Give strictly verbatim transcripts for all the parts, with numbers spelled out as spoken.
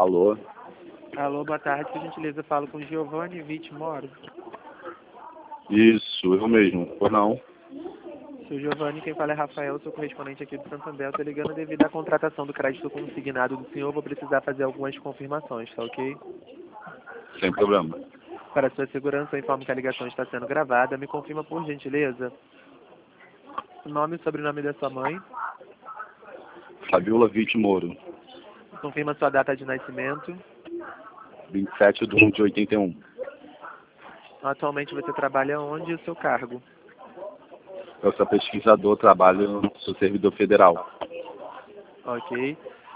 Alô? Alô, boa tarde, por gentileza, falo com Giovanni Vitmoro. Isso, eu mesmo. Pois não? Sou Giovanni, quem fala é Rafael, sou correspondente aqui do Santander. Estou ligando devido à contratação do crédito consignado do senhor. Vou precisar fazer algumas confirmações, tá ok? Sem problema. Para sua segurança, eu informo que a ligação está sendo gravada. Me confirma, por gentileza, o nome e sobrenome da sua mãe. Fabiola Vitmoro, Confirma sua data de nascimento. vinte e sete de um de oitenta e um. Atualmente você trabalha onde e o seu cargo? Eu sou pesquisador, trabalho, sou servidor federal. Ok.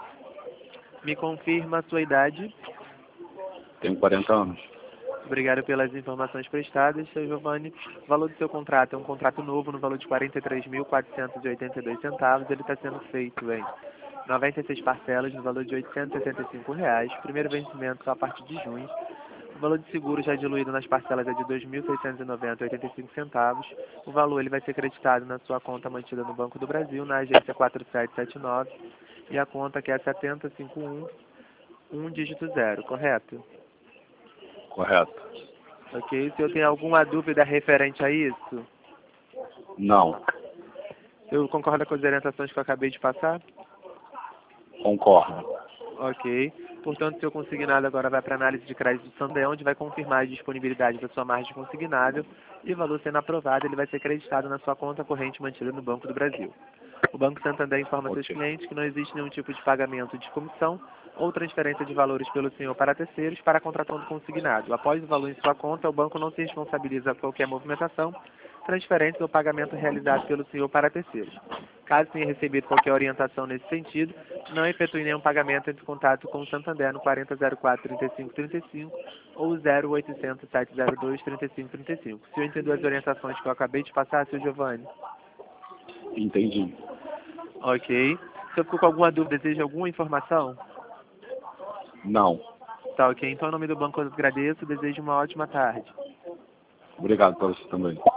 Me confirma a sua idade. Tenho quarenta anos. Obrigado pelas informações prestadas, seu Giovanni. O valor do seu contrato é um contrato novo no valor de quarenta e três mil, quatrocentos e oitenta e dois centavos. Ele está sendo feito em noventa e seis parcelas no valor de oitocentos e sessenta e cinco reais. Primeiro vencimento só a partir de junho. O valor de seguro já diluído nas parcelas é de dois mil seiscentos e noventa reais e oitenta e cinco centavos. O valor ele vai ser creditado na sua conta mantida no Banco do Brasil, na agência quatro sete sete nove, e a conta que é setenta cinquenta e um, um dígito zero, correto? Correto? Ok, o senhor tem alguma dúvida referente a isso? Não. O senhor concorda com as orientações que eu acabei de passar? Concordo. Ok. Portanto, o seu consignado agora vai para a análise de crédito do Santander, onde vai confirmar a disponibilidade da sua margem consignável e o valor sendo aprovado, ele vai ser creditado na sua conta corrente mantida no Banco do Brasil. O Banco Santander informa Ok. seus clientes que não existe nenhum tipo de pagamento de comissão ou transferência de valores pelo senhor para terceiros para a contratação do consignado. Após o valor em sua conta, o banco não se responsabiliza por qualquer movimentação, transferência ou pagamento realizado pelo senhor para terceiros. Caso tenha recebido qualquer orientação nesse sentido, não efetue nenhum pagamento, entre em contato com o Santander no quarenta zero quatro, trinta e cinco trinta e cinco ou zero oitocentos, sete zero dois, trinta e cinco trinta e cinco. Se eu entender as orientações que eu acabei de passar, seu Giovanni. Entendi. Ok. Se eu ficou com alguma dúvida, deseja alguma informação? Não. Tá ok. Então, em nome do banco, eu agradeço. Desejo uma ótima tarde. Obrigado para você também.